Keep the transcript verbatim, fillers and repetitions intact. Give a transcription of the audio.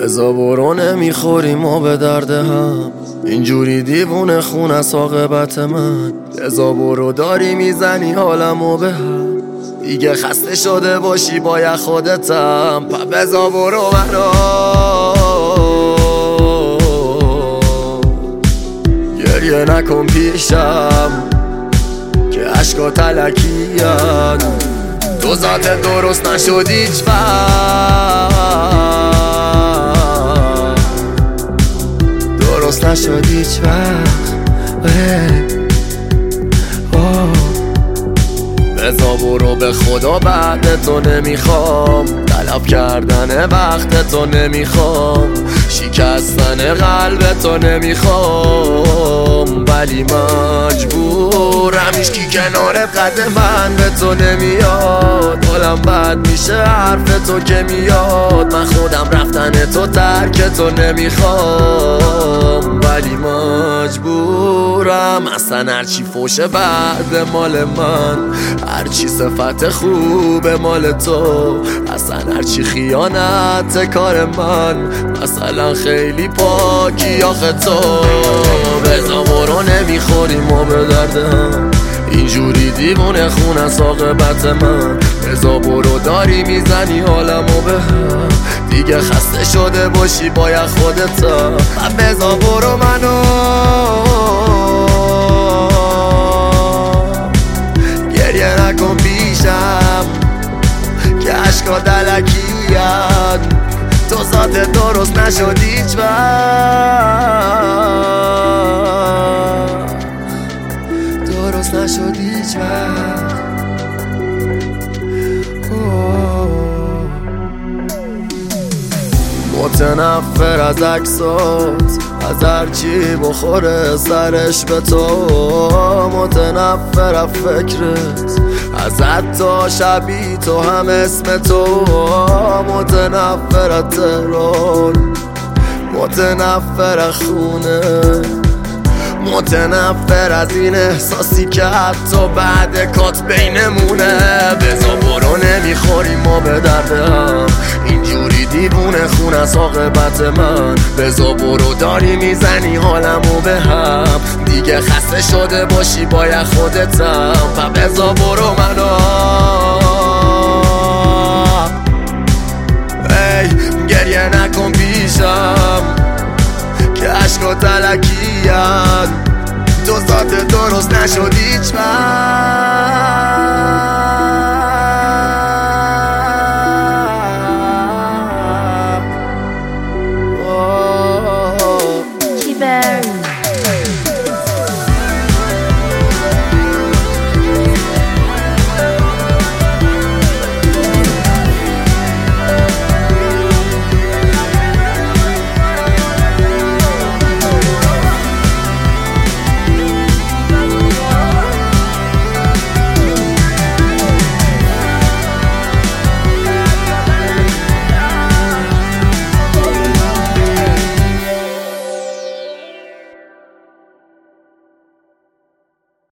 بزا برو نمیخوریم و به درد هم، اینجوری دیوونه خون از عاقبت من. بزا برو داری میزنی حالمو به هم، دیگه خسته شده باشی باید خودتم. پا بزا برو منو گریه نکن پیشم که عشقا تلکیان. تو ذات درست نشد هیچ وقت، درست نشد هیچ وقت. بزا برو به خدا بعد تو نمیخوام، طلب کردن وقت تو نمیخوام، شکستن قلب تو نمیخوام، ولی مجبورم. هیچکی کنارت قد من به تو نمیاد، حالم بد میشه حرف تو که میاد. من خودم رفتن تو ترک تو نمیخوام، ولی مجبورم. اصلا هرچی فوشه بعد مال من، هرچی صفت خوب مال تو، اصلا هرچی خیانت کار من. مثلا خیلی پاکی آخه تو. بزا برو نمیخوریم و به دردم، اینجوری دیوونه خون از عاقبت من. بزا برو داری میزنی حالمو به هم، دیگه خسته شده باشی باید خودتم. بزا برو منو گریه نکن پیشم که عشقا دلکیان. تو ذات درست نشد هیچ وقت، درست نشد هیچ وقت. متنفر از عکسات، از هرچی بخوره سرش به تو. متنفر از فکرت، از حتی شبی تو هم اسم تو. متنفر از تهران، متنفر از خونه، متنفر از این احساسی که حتی بعد کات بینمونه. بزا برو نمیخوریم ما به درد هم، اینجوری دیوونه خون از عاقبت من. بزا برو داری میزنی حالمو به هم، دیگه خسته شده باشی باید خودتم. پا بزا برو منو ای گریه نکن پیشم که عشقا تلکیان. تو ذات درست نشد هیچ وقت.